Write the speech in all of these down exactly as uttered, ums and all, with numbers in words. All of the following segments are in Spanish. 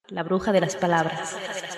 La bruja de las palabras.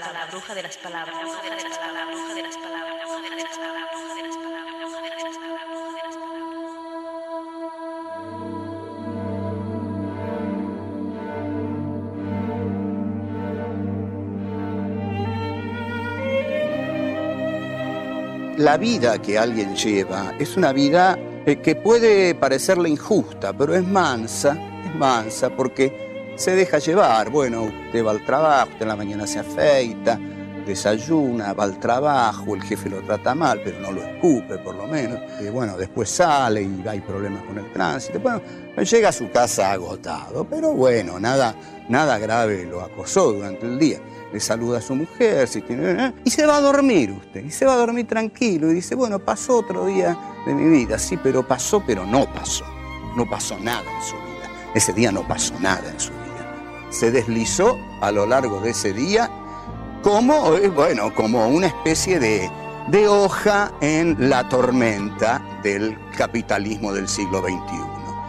La vida que alguien lleva es una vida que puede parecerle injusta, pero es mansa, es mansa porque se deja llevar. Bueno, usted va al trabajo, usted en la mañana se afeita, desayuna, va al trabajo, el jefe lo trata mal, pero no lo escupe por lo menos. Y bueno, después sale y hay problemas con el tránsito. Bueno, llega a su casa agotado, pero bueno, nada, nada grave lo acosó durante el día. Le saluda a su mujer, si tiene, y se va a dormir usted, y se va a dormir tranquilo, y dice, bueno, pasó otro día de mi vida, sí, pero pasó, pero no pasó, no pasó nada en su vida, ese día no pasó nada en su vida, se deslizó a lo largo de ese día como, bueno, como una especie de, de hoja en la tormenta del capitalismo del siglo veintiuno.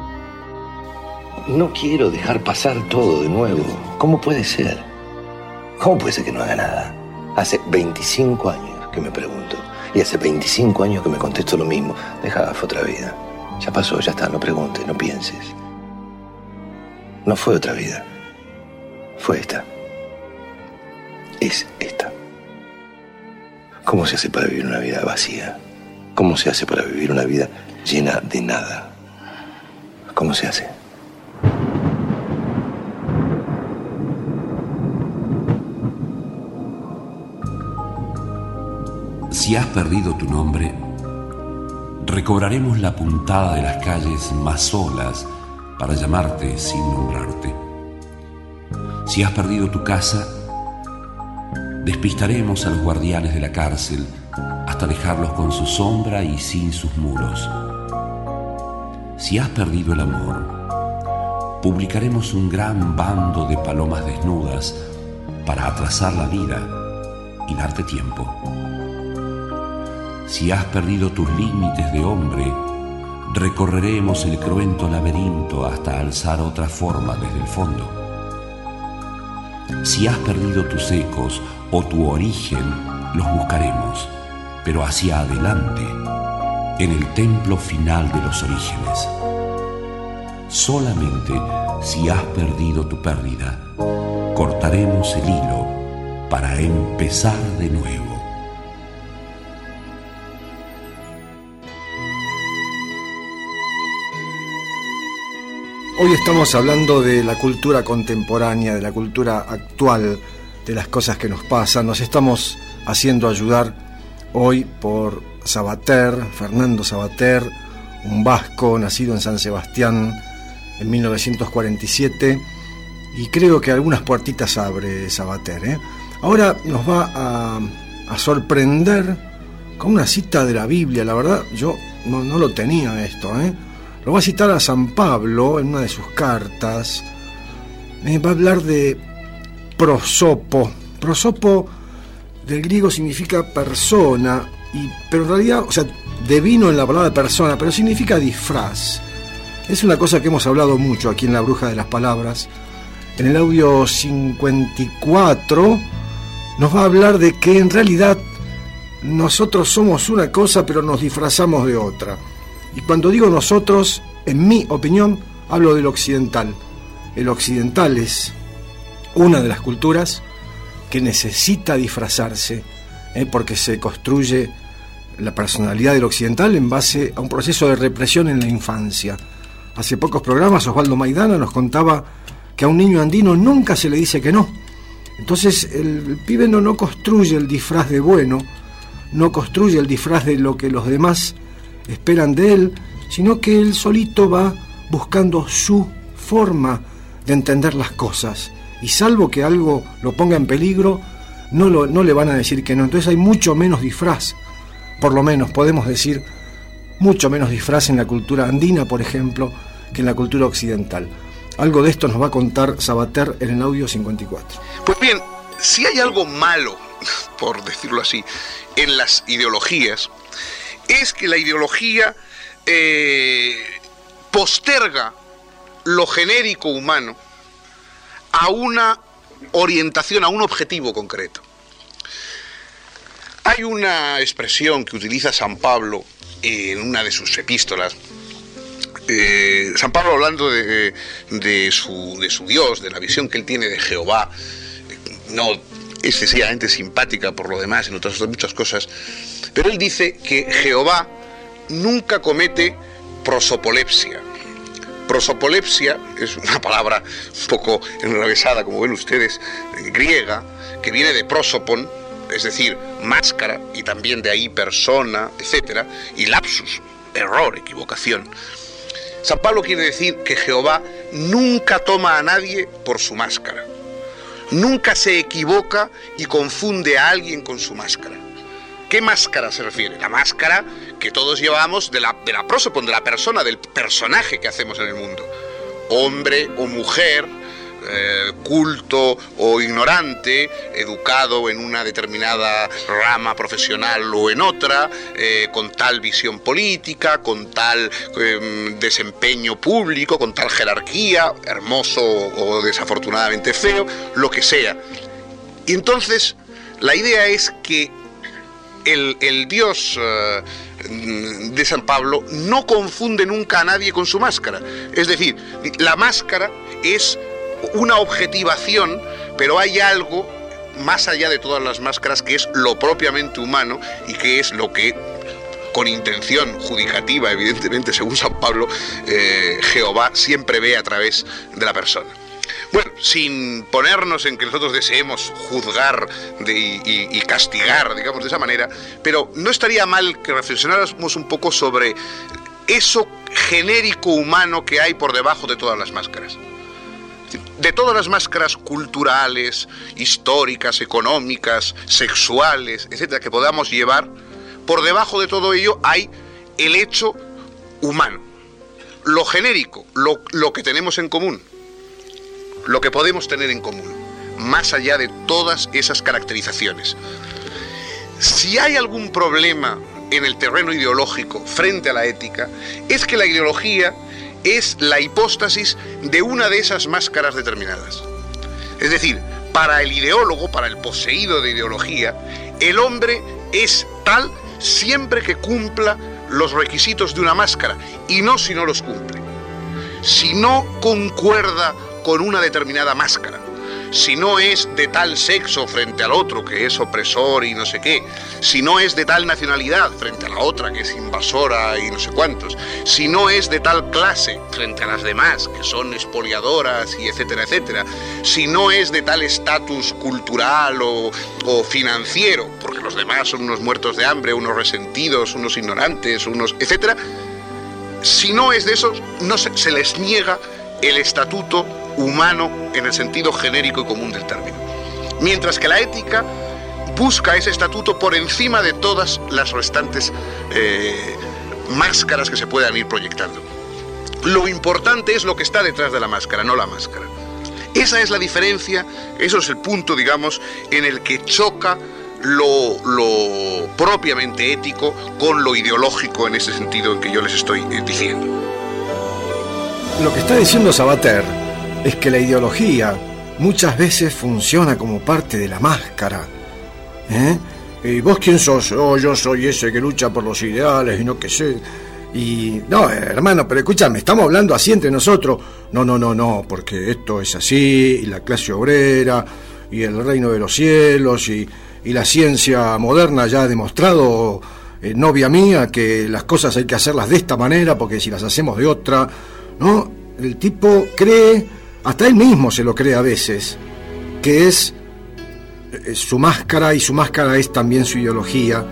No quiero dejar pasar todo de nuevo, ¿cómo puede ser? ¿Cómo puede ser que no haga nada? Hace veinticinco años que me pregunto. Y hace veinticinco años que me contesto lo mismo. Deja, fue otra vida. Ya pasó, ya está, no preguntes, no pienses. No fue otra vida. Fue esta. Es esta. ¿Cómo se hace para vivir una vida vacía? ¿Cómo se hace para vivir una vida llena de nada? ¿Cómo se hace? Si has perdido tu nombre, recobraremos la puntada de las calles más solas para llamarte sin nombrarte. Si has perdido tu casa, despistaremos a los guardianes de la cárcel hasta dejarlos con su sombra y sin sus muros. Si has perdido el amor, publicaremos un gran bando de palomas desnudas para atrasar la vida y darte tiempo. Si has perdido tus límites de hombre, recorreremos el cruento laberinto hasta alzar otra forma desde el fondo. Si has perdido tus ecos o tu origen, los buscaremos, pero hacia adelante, en el templo final de los orígenes. Solamente si has perdido tu pérdida, cortaremos el hilo para empezar de nuevo. Hoy estamos hablando de la cultura contemporánea, de la cultura actual, de las cosas que nos pasan. Nos estamos haciendo ayudar hoy por Sabater, Fernando Sabater, un vasco nacido en San Sebastián en mil novecientos cuarenta y siete, y creo que algunas puertitas abre Sabater, ¿eh? Ahora nos va a, a sorprender con una cita de la Biblia. La verdad, yo no, no lo tenía esto, ¿eh? Lo va a citar a San Pablo en una de sus cartas. Me va a hablar de prosopo. Prosopo del griego significa persona, y, pero en realidad, o sea, devino en la palabra persona, pero significa disfraz. Es una cosa que hemos hablado mucho aquí en La Bruja de las Palabras. En el audio cincuenta y cuatro nos va a hablar de que en realidad nosotros somos una cosa, pero nos disfrazamos de otra. Y cuando digo nosotros, en mi opinión, hablo del occidental. El occidental es una de las culturas que necesita disfrazarse, ¿eh? porque se construye la personalidad del occidental en base a un proceso de represión en la infancia. Hace pocos programas Osvaldo Maidana nos contaba que a un niño andino nunca se le dice que no. Entonces el, el pibe no, no construye el disfraz de bueno, no construye el disfraz de lo que los demás esperan de él, sino que él solito va buscando su forma de entender las cosas, y salvo que algo lo ponga en peligro, no, lo, no le van a decir que no. Entonces hay mucho menos disfraz, por lo menos podemos decir mucho menos disfraz en la cultura andina, por ejemplo, que en la cultura occidental. Algo de esto nos va a contar Sabater en el audio cincuenta y cuatro. Pues bien, si hay algo malo, por decirlo así, en las ideologías, es que la ideología eh, posterga lo genérico humano a una orientación a un objetivo concreto. Hay una expresión que utiliza San Pablo en una de sus epístolas. Eh, San Pablo, hablando de, de, su, de su Dios, de la visión que él tiene de Jehová, no excesivamente simpática por lo demás, en otras muchas cosas, pero él dice que Jehová nunca comete prosopolepsia. Prosopolepsia es una palabra un poco enrevesada, como ven ustedes, griega, que viene de prosopon, es decir, máscara, y también de ahí persona, etcétera, y lapsus, error, equivocación. San Pablo quiere decir que Jehová nunca toma a nadie por su máscara, nunca se equivoca y confunde a alguien con su máscara. ¿Qué máscara se refiere? La máscara que todos llevamos de la, de la prosopon, de la persona, del personaje que hacemos en el mundo. Hombre o mujer, eh, culto o ignorante, educado en una determinada rama profesional o en otra, eh, con tal visión política, con tal eh, desempeño público, con tal jerarquía, hermoso o desafortunadamente feo, lo que sea. Y entonces la idea es que El, el Dios uh, de San Pablo no confunde nunca a nadie con su máscara. Es decir, la máscara es una objetivación, pero hay algo más allá de todas las máscaras que es lo propiamente humano y que es lo que, con intención judicativa, evidentemente, según San Pablo, eh, Jehová siempre ve a través de la persona. Bueno, sin ponernos en que nosotros deseemos juzgar de, y, y castigar, digamos, de esa manera, pero no estaría mal que reflexionáramos un poco sobre eso genérico humano que hay por debajo de todas las máscaras. De todas las máscaras culturales, históricas, económicas, sexuales, etcétera, que podamos llevar, por debajo de todo ello hay el hecho humano, lo genérico, lo, lo que tenemos en común, lo que podemos tener en común, más allá de todas esas caracterizaciones. Si hay algún problema en el terreno ideológico frente a la ética, es que la ideología es la hipóstasis de una de esas máscaras determinadas. Es decir, para el ideólogo, para el poseído de ideología, el hombre es tal siempre que cumpla los requisitos de una máscara, y no si no los cumple. Si no concuerda con una determinada máscara, si no es de tal sexo frente al otro que es opresor y no sé qué, si no es de tal nacionalidad frente a la otra que es invasora y no sé cuántos, si no es de tal clase frente a las demás que son expoliadoras y etcétera, etcétera, si no es de tal estatus cultural o, o financiero, porque los demás son unos muertos de hambre, unos resentidos, unos ignorantes, unos etcétera, si no es de esos, no se, se les niega el estatuto humano en el sentido genérico y común del término. Mientras que la ética busca ese estatuto por encima de todas las restantes eh, máscaras que se puedan ir proyectando. Lo importante es lo que está detrás de la máscara, no la máscara. Esa es la diferencia, eso es el punto, digamos, en el que choca lo, lo propiamente ético con lo ideológico en ese sentido en que yo les estoy eh, diciendo. Lo que está diciendo Sabater es que la ideología muchas veces funciona como parte de la máscara. ¿Eh? ¿Y vos quién sos? Oh, yo soy ese que lucha por los ideales y no qué sé. Y no, hermano, pero escúchame, estamos hablando así entre nosotros. No, no, no, no, porque esto es así, y la clase obrera, y el reino de los cielos, y, y la ciencia moderna ya ha demostrado, eh, novia mía, que las cosas hay que hacerlas de esta manera, porque si las hacemos de otra... ¿No? El tipo cree, hasta él mismo se lo cree a veces, que es, es su máscara, y su máscara es también su ideología.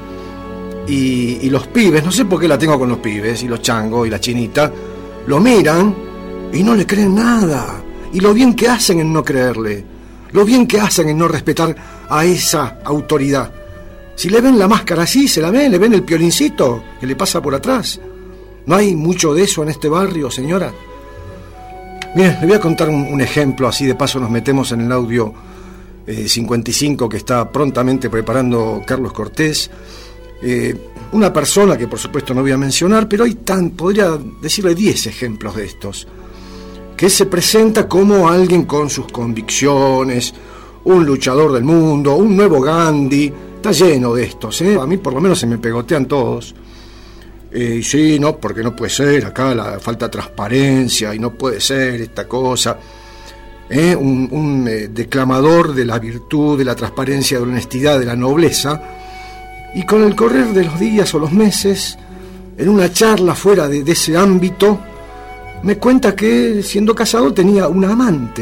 Y, y los pibes, no sé por qué la tengo con los pibes, y los changos, y la chinita, lo miran y no le creen nada. Y lo bien que hacen en no creerle, lo bien que hacen en no respetar a esa autoridad. Si le ven la máscara así, se la ven, le ven el piolincito que le pasa por atrás. ¿No hay mucho de eso en este barrio, señora? Bien, le voy a contar un, un ejemplo, así de paso nos metemos en el audio eh, cincuenta y cinco que está prontamente preparando Carlos Cortés. Eh, una persona que por supuesto no voy a mencionar, pero hay tan, podría decirle diez ejemplos de estos, que se presenta como alguien con sus convicciones, un luchador del mundo, un nuevo Gandhi. Está lleno de estos, ¿eh? A mí por lo menos se me pegotean todos. Eh, y sí, no, porque no puede ser, acá la falta transparencia y no puede ser esta cosa. ¿Eh? Un, un eh, declamador de la virtud, de la transparencia, de la honestidad, de la nobleza. Y con el correr de los días o los meses, en una charla fuera de, de ese ámbito, me cuenta que siendo casado tenía una amante.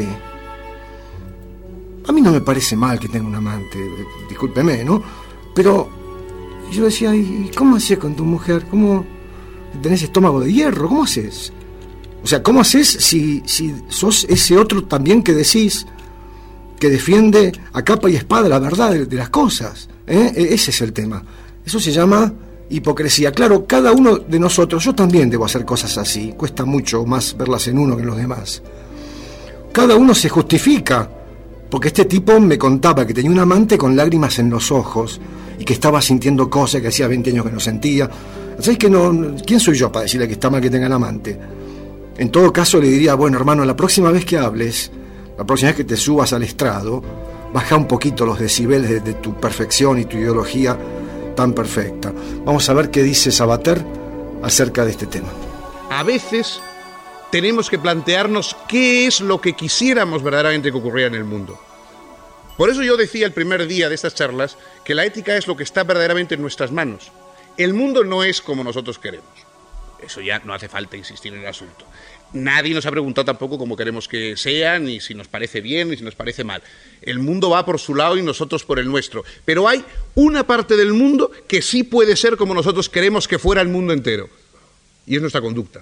A mí no me parece mal que tenga un amante, discúlpeme, ¿no? Pero yo decía, ¿y cómo haces con tu mujer? ¿Cómo tenés estómago de hierro? ¿Cómo haces? O sea, ¿cómo haces si, si sos ese otro también que decís que defiende a capa y espada la verdad de, de las cosas? ¿Eh? Ese es el tema. Eso se llama hipocresía. Claro, cada uno de nosotros, yo también debo hacer cosas así, cuesta mucho más verlas en uno que en los demás. Cada uno se justifica, porque este tipo me contaba que tenía un amante con lágrimas en los ojos y que estaba sintiendo cosas que hacía veinte años que no sentía. ¿Sabes que no? ¿Quién soy yo para decirle que está mal que tengan amante? En todo caso le diría, bueno, hermano, la próxima vez que hables, la próxima vez que te subas al estrado, baja un poquito los decibeles de, de tu perfección y tu ideología tan perfecta. Vamos a ver qué dice Sabater acerca de este tema. A veces tenemos que plantearnos qué es lo que quisiéramos verdaderamente que ocurriera en el mundo. Por eso yo decía el primer día de estas charlas que la ética es lo que está verdaderamente en nuestras manos. El mundo no es como nosotros queremos. Eso ya no hace falta insistir en el asunto. Nadie nos ha preguntado tampoco cómo queremos que sea, ni si nos parece bien, ni si nos parece mal. El mundo va por su lado y nosotros por el nuestro. Pero hay una parte del mundo que sí puede ser como nosotros queremos que fuera el mundo entero. Y es nuestra conducta.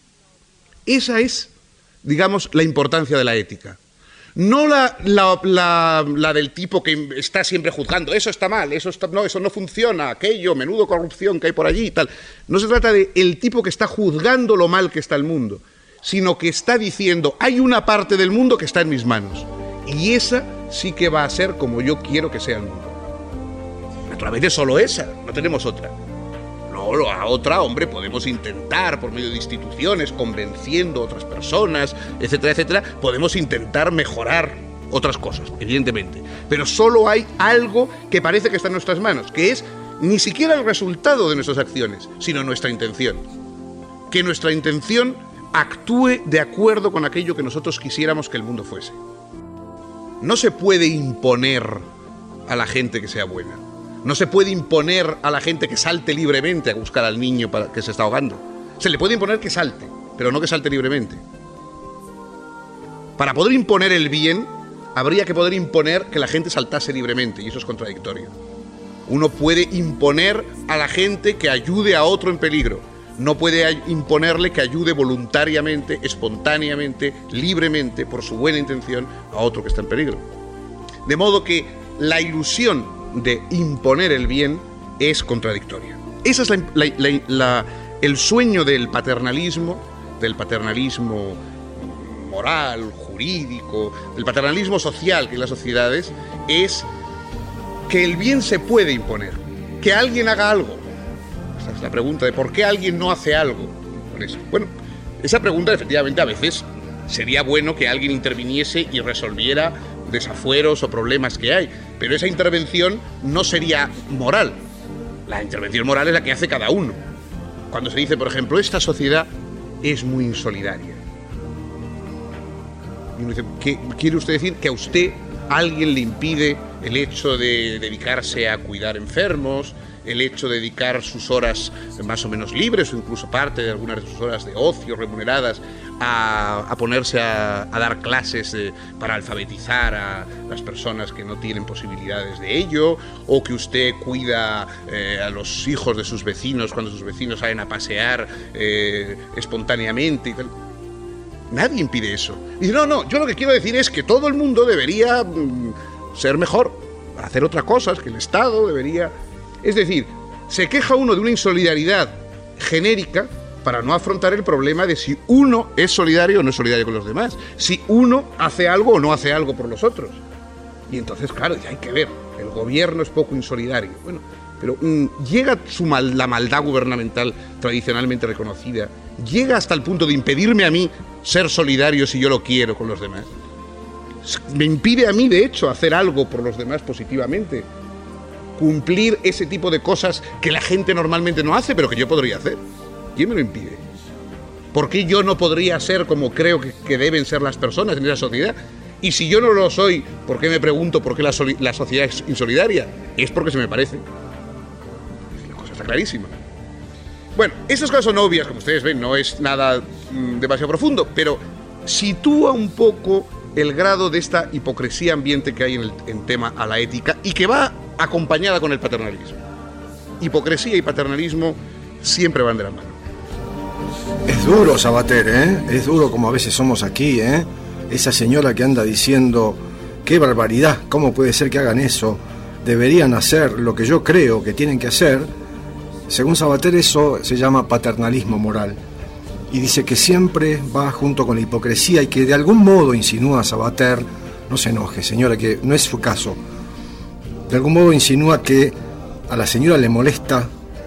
Esa es, digamos, la importancia de la ética. No la, la, la, la del tipo que está siempre juzgando, eso está mal, eso, está, no, eso no funciona, aquello, menudo corrupción que hay por allí y tal. No se trata de el tipo que está juzgando lo mal que está el mundo, sino que está diciendo, hay una parte del mundo que está en mis manos, y esa sí que va a ser como yo quiero que sea el mundo. Naturalmente solo esa, no tenemos otra. No, a otra, hombre, podemos intentar por medio de instituciones, convenciendo a otras personas, etcétera, etcétera, podemos intentar mejorar otras cosas, evidentemente. Pero solo hay algo que parece que está en nuestras manos, que es ni siquiera el resultado de nuestras acciones, sino nuestra intención. Que nuestra intención actúe de acuerdo con aquello que nosotros quisiéramos que el mundo fuese. No se puede imponer a la gente que sea buena. No se puede imponer a la gente que salte libremente a buscar al niño para que se está ahogando. Se le puede imponer que salte, pero no que salte libremente. Para poder imponer el bien, habría que poder imponer que la gente saltase libremente, y eso es contradictorio. Uno puede imponer a la gente que ayude a otro en peligro. No puede imponerle que ayude voluntariamente, espontáneamente, libremente, por su buena intención, a otro que está en peligro. De modo que la ilusión de imponer el bien es contradictoria. Ese es la, la, la, la, el sueño del paternalismo, del paternalismo moral, jurídico, del paternalismo social que hay en las sociedades, es que el bien se puede imponer, que alguien haga algo. Esa es la pregunta de por qué alguien no hace algo con eso. Bueno, esa pregunta efectivamente a veces sería bueno que alguien interviniese y resolviera desafueros o problemas que hay, pero esa intervención no sería moral. La intervención moral es la que hace cada uno. Cuando se dice, por ejemplo, esta sociedad es muy insolidaria. Y uno dice, ¿qué quiere usted decir? Que a usted alguien le impide el hecho de dedicarse a cuidar enfermos, el hecho de dedicar sus horas más o menos libres o incluso parte de algunas de sus horas de ocio remuneradas a, a ponerse a, a dar clases de, para alfabetizar a las personas que no tienen posibilidades de ello, o que usted cuida eh, a los hijos de sus vecinos cuando sus vecinos salen a pasear eh, espontáneamente y tal. Nadie impide eso. Dice, no, no, yo lo que quiero decir es que todo el mundo debería mm, ser mejor, hacer otras cosas, que el Estado debería... Es decir, se queja uno de una insolidaridad genérica para no afrontar el problema de si uno es solidario o no es solidario con los demás, si uno hace algo o no hace algo por los otros. Y entonces, claro, ya hay que ver, el gobierno es poco insolidario. Bueno, pero um, llega su mal, la maldad gubernamental tradicionalmente reconocida, llega hasta el punto de impedirme a mí ser solidario si yo lo quiero con los demás. me impide a mí, de hecho, hacer algo por los demás positivamente. Cumplir ese tipo de cosas que la gente normalmente no hace, pero que yo podría hacer. ¿Quién me lo impide? ¿Por qué yo no podría ser como creo que, que deben ser las personas en esa sociedad? Y si yo no lo soy, ¿por qué me pregunto por qué la, soli- la sociedad es insolidaria? Es porque se me parece. La cosa está clarísima. Bueno, estas cosas son obvias, como ustedes ven, no es nada mmm, demasiado profundo, pero sitúa un poco el grado de esta hipocresía ambiente que hay en el en tema a la ética y que va acompañada con el paternalismo. Hipocresía y paternalismo siempre van de la mano. Es duro, Sabater, ¿eh? Es duro como a veces somos aquí, ¿eh? Esa señora que anda diciendo, qué barbaridad, ¿cómo puede ser que hagan eso? Deberían hacer lo que yo creo que tienen que hacer. Según Sabater, eso se llama paternalismo moral. Y dice que siempre va junto con la hipocresía y que de algún modo insinúa Sabater, no se enoje, señora, que no es su caso, de algún modo insinúa que a la señora le molesta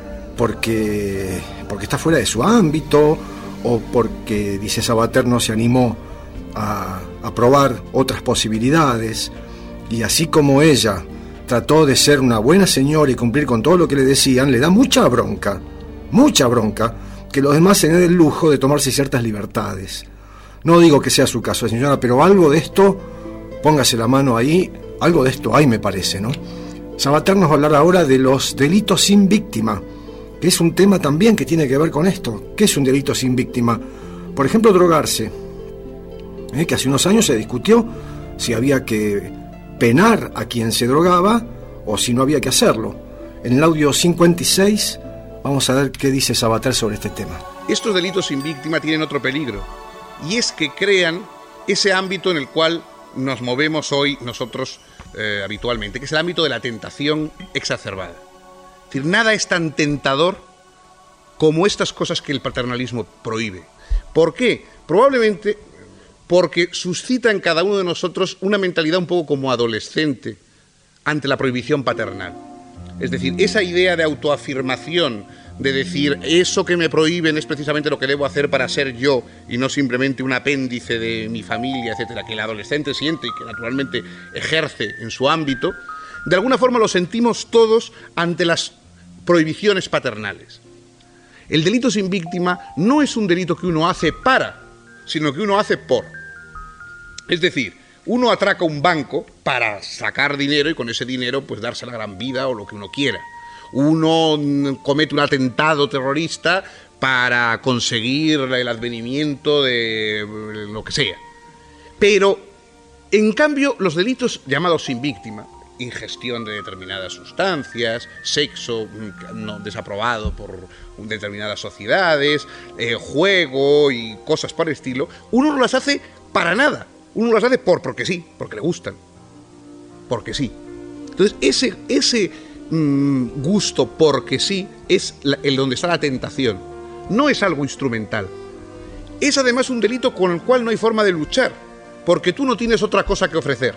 porque, porque está fuera de su ámbito o porque, dice Sabater, no se animó a, a probar otras posibilidades, y así como ella trató de ser una buena señora y cumplir con todo lo que le decían, le da mucha bronca, mucha bronca, que los demás se den el lujo de tomarse ciertas libertades. No digo que sea su caso, señora, pero algo de esto, póngase la mano ahí, algo de esto hay, me parece, ¿no? Sabater nos va a hablar ahora de los delitos sin víctima, que es un tema también que tiene que ver con esto. ¿Qué es un delito sin víctima? Por ejemplo, drogarse, ¿eh? Que hace unos años se discutió si había que penar a quien se drogaba o si no había que hacerlo. En el audio cincuenta y seis vamos a ver qué dice Sabater sobre este tema. Estos delitos sin víctima tienen otro peligro, y es que crean ese ámbito en el cual nos movemos hoy nosotros eh, habitualmente, que es el ámbito de la tentación exacerbada. Es decir, nada es tan tentador como estas cosas que el paternalismo prohíbe. ¿Por qué? Probablemente porque suscita en cada uno de nosotros una mentalidad un poco como adolescente ante la prohibición paternal. Es decir, esa idea de autoafirmación, de decir, eso que me prohíben es precisamente lo que debo hacer para ser yo y no simplemente un apéndice de mi familia, etcétera, que el adolescente siente y que naturalmente ejerce en su ámbito, de alguna forma lo sentimos todos ante las prohibiciones paternales. El delito sin víctima no es un delito que uno hace para, sino que uno hace por. Es decir, uno atraca un banco para sacar dinero y con ese dinero pues darse la gran vida o lo que uno quiera. Uno comete un atentado terrorista para conseguir el advenimiento de lo que sea. Pero, en cambio, los delitos llamados sin víctima, ingestión de determinadas sustancias, sexo no desaprobado por determinadas sociedades, eh, juego y cosas por el estilo, uno no las hace para nada. Uno las hace por porque sí, porque le gustan. Porque sí. Entonces, ese, ese mmm, gusto porque sí es la, el donde está la tentación. No es algo instrumental. Es además un delito con el cual no hay forma de luchar, porque tú no tienes otra cosa que ofrecer.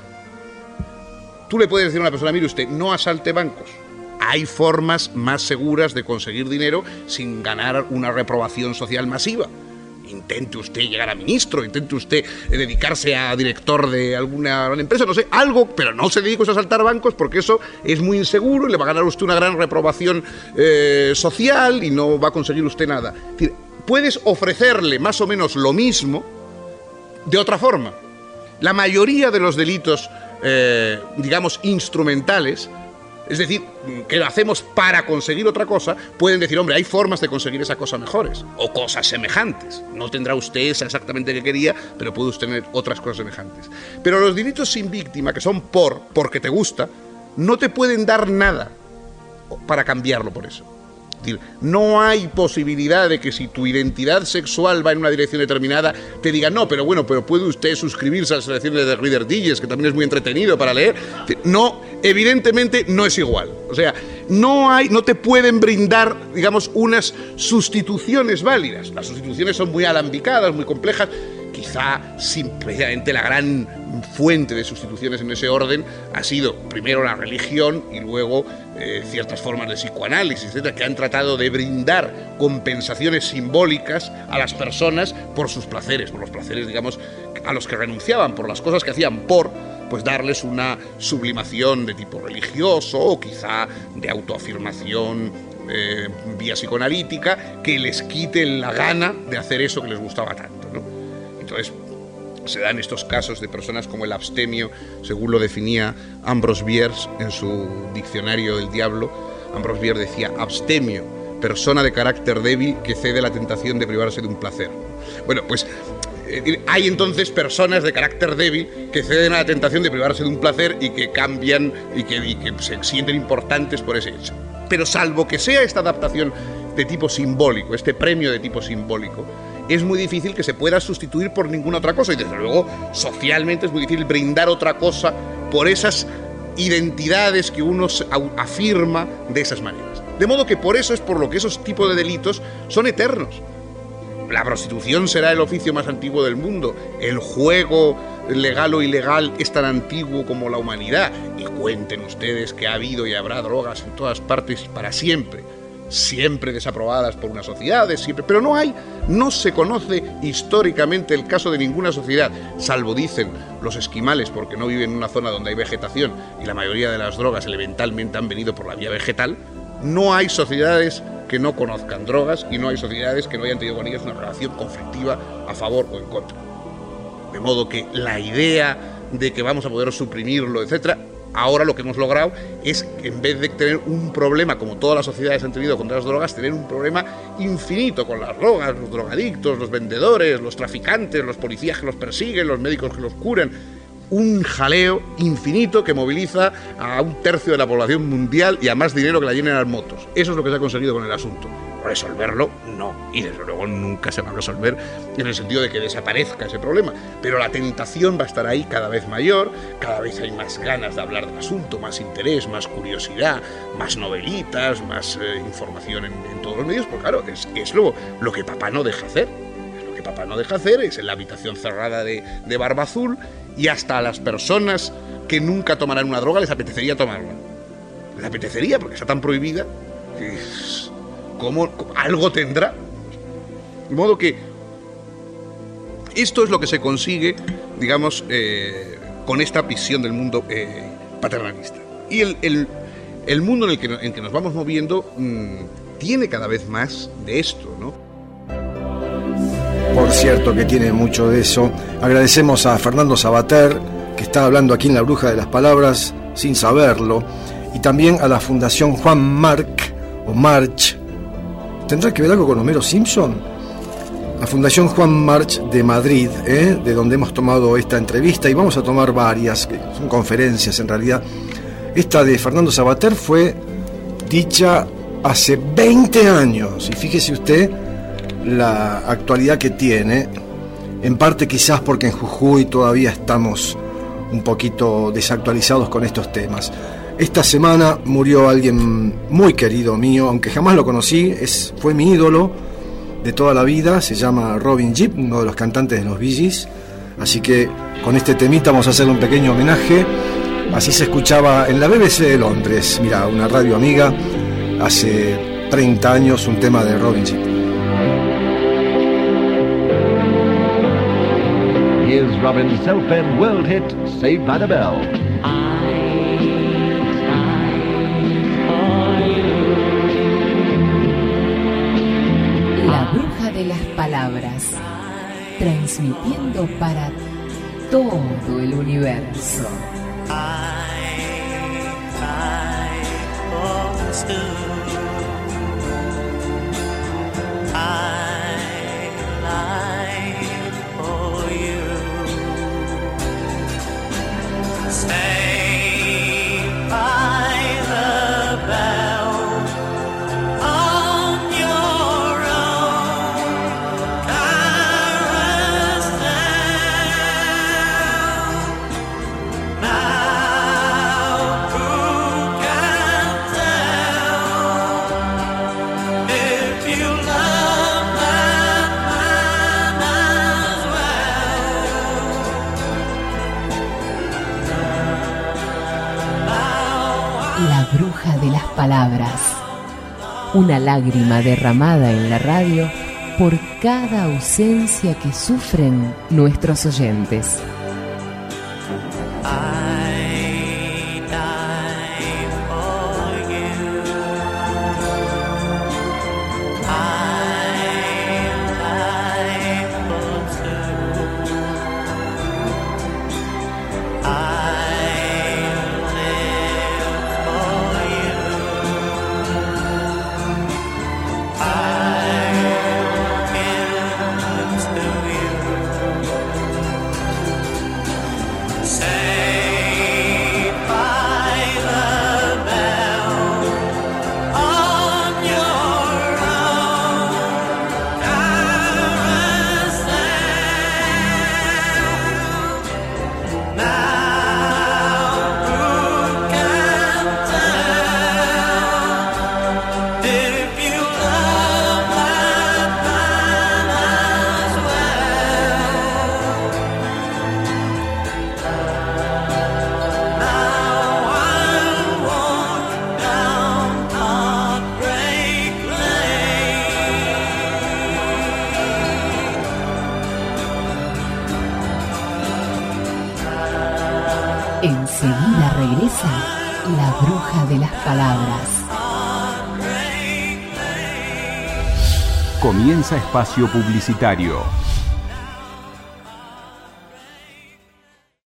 Tú le puedes decir a una persona, mire usted, no asalte bancos. Hay formas más seguras de conseguir dinero sin ganar una reprobación social masiva. Intente usted llegar a ministro, intente usted dedicarse a director de alguna empresa, no sé, algo, pero no se dedique a asaltar bancos porque eso es muy inseguro y le va a ganar usted una gran reprobación eh, social y no va a conseguir usted nada. Es decir, puedes ofrecerle más o menos lo mismo de otra forma. La mayoría de los delitos, eh, digamos, instrumentales, es decir, que lo hacemos para conseguir otra cosa, pueden decir, hombre, hay formas de conseguir esa cosa mejores, o cosas semejantes. No tendrá usted esa exactamente que quería, pero puede usted tener otras cosas semejantes. Pero los delitos sin víctima, que son por, porque te gusta, no te pueden dar nada para cambiarlo por eso. Es decir, no hay posibilidad de que si tu identidad sexual va en una dirección determinada, te digan, no, pero bueno, pero puede usted suscribirse a las selecciones de Reader Digest, que también es muy entretenido para leer. No, evidentemente no es igual. O sea, no hay, no te pueden brindar, digamos, unas sustituciones válidas. Las sustituciones son muy alambicadas, muy complejas. Quizá, simplemente la gran fuente de sustituciones en ese orden ha sido primero la religión y luego eh, ciertas formas de psicoanálisis, etcétera, que han tratado de brindar compensaciones simbólicas a las personas por sus placeres, por los placeres, digamos, a los que renunciaban por las cosas que hacían por, pues darles una sublimación de tipo religioso o quizá de autoafirmación eh, vía psicoanalítica que les quite la gana de hacer eso que les gustaba tanto, ¿no? Entonces se dan estos casos de personas como el abstemio, según lo definía Ambrose Bierce en su diccionario del diablo. Ambrose Bierce decía: abstemio, persona de carácter débil que cede a la tentación de privarse de un placer. Bueno, pues eh, hay entonces personas de carácter débil que ceden a la tentación de privarse de un placer y que cambian y que, y que se sienten importantes por ese hecho. Pero salvo que sea esta adaptación de tipo simbólico, este premio de tipo simbólico, es muy difícil que se pueda sustituir por ninguna otra cosa, y desde luego socialmente es muy difícil brindar otra cosa por esas identidades que uno afirma de esas maneras. De modo que por eso es por lo que esos tipos de delitos son eternos. La prostitución será el oficio más antiguo del mundo, el juego legal o ilegal es tan antiguo como la humanidad, y cuenten ustedes que ha habido y habrá drogas en todas partes para siempre, siempre desaprobadas por unas sociedades, siempre, pero no hay, no se conoce históricamente el caso de ninguna sociedad, salvo dicen los esquimales, porque no viven en una zona donde hay vegetación y la mayoría de las drogas elementalmente han venido por la vía vegetal. No hay sociedades que no conozcan drogas y no hay sociedades que no hayan tenido con ellas una relación conflictiva a favor o en contra. De modo que la idea de que vamos a poder suprimirlo, etcétera, ahora lo que hemos logrado es, en vez de tener un problema, como todas las sociedades han tenido contra las drogas, tener un problema infinito con las drogas, los drogadictos, los vendedores, los traficantes, los policías que los persiguen, los médicos que los curan. Un jaleo infinito que moviliza a un tercio de la población mundial y a más dinero que la General Motors. Eso es lo que se ha conseguido con el asunto. Resolverlo, no. Y desde luego nunca se va a resolver en el sentido de que desaparezca ese problema. Pero la tentación va a estar ahí cada vez mayor, cada vez hay más ganas de hablar del asunto, más interés, más curiosidad, más novelitas, más eh, información en, en todos los medios. Pues claro, es, es lo, lo que papá no deja hacer. Es lo que papá no deja hacer, es en la habitación cerrada de, de Barba Azul, y hasta a las personas que nunca tomarán una droga les apetecería tomarla. Les apetecería porque está tan prohibida que como algo tendrá. De modo que esto es lo que se consigue, digamos, eh, con esta visión del mundo eh, paternalista. Y el, el, el mundo en el que, en que nos vamos moviendo mmm, tiene cada vez más de esto, ¿no? Por cierto que tiene mucho de eso. Agradecemos a Fernando Sabater, que está hablando aquí en La Bruja de las Palabras sin saberlo, y también a la Fundación Juan March, o March. ¿Tendrá que ver algo con Homero Simpson? La Fundación Juan March de Madrid, ¿eh? de donde hemos tomado esta entrevista, y vamos a tomar varias, que son conferencias en realidad. Esta de Fernando Sabater fue dicha hace veinte años, y fíjese usted la actualidad que tiene, en parte quizás porque en Jujuy todavía estamos un poquito desactualizados con estos temas. Esta semana murió alguien muy querido mío, aunque jamás lo conocí, es, fue mi ídolo de toda la vida, se llama Robin Gibb, uno de los cantantes de los Bee Gees, así que con este temita vamos a hacerle un pequeño homenaje. Así se escuchaba en la B B C de Londres, mira, una radio amiga, hace treinta años, un tema de Robin Gibb. Here's Robin's self-made world hit, Saved by the Bell. La Bruja de las Palabras, transmitiendo para todo el universo. Bruja de las Palabras, una lágrima derramada en la radio por cada ausencia que sufren nuestros oyentes. Enseguida regresa la bruja de las palabras. Comienza espacio publicitario.